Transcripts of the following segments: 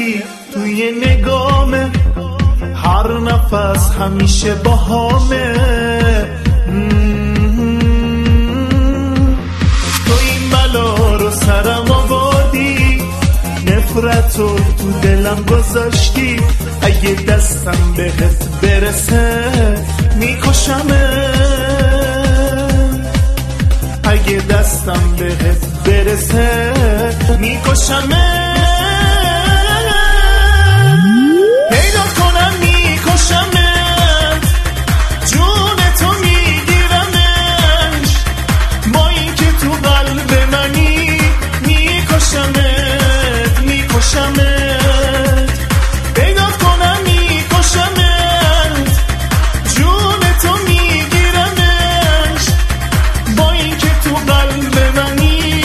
بفرستی توی نگامه، هر نفس همیشه باهامه. تو این بلا رو سرم آوردی، نفرتو تو دلم گذاشتی. اگه دستم بهت برسه میکشمه، اگه دستم بهت برسه میکشمه. پیدا کنم میکشمت، جون تو میگیرمش، با این که تو قلب منی میکشمت میکشمت. پیدا کنم میکشمت، جون تو میگیرمش، با این که تو قلب منی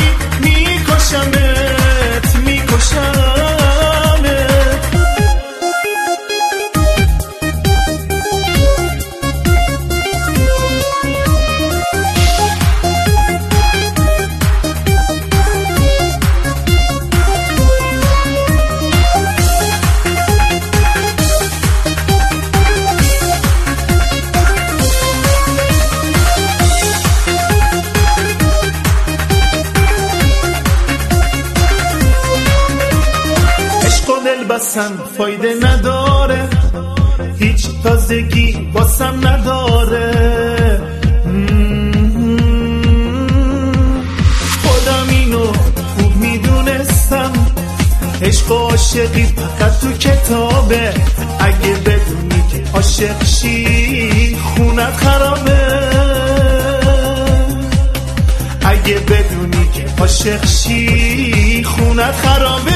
میکشمت میکشمت. بسن فایده نداره، هیچ تازگی واسم نداره. خودم اینو خوب میدونستم، عشق و عاشقی فقط تو کتابه. اگه بدونی که عاشق شی خونت خرابه، اگه بدونی که عاشق شی خونت خرابه.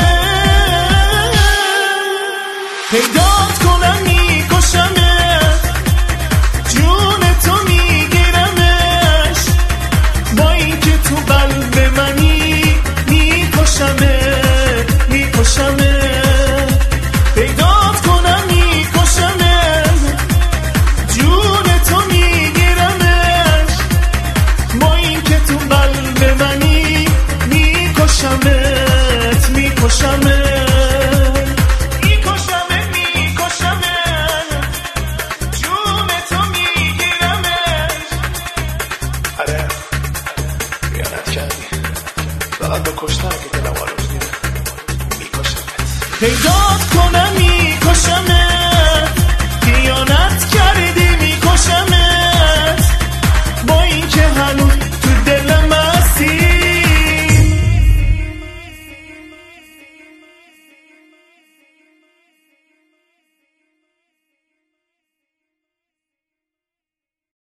پیدات کنم میکشمت، جون تو میگیرمش، با این که تو قلب منی میکشمت میکشمت. پیدات کنم میکشمت، جون تو میگیرمش، با این که تو قلب منی میکشمت میکشمت. فقط با کشتن که دلم آروز دیده میکشمت. پیدات کنم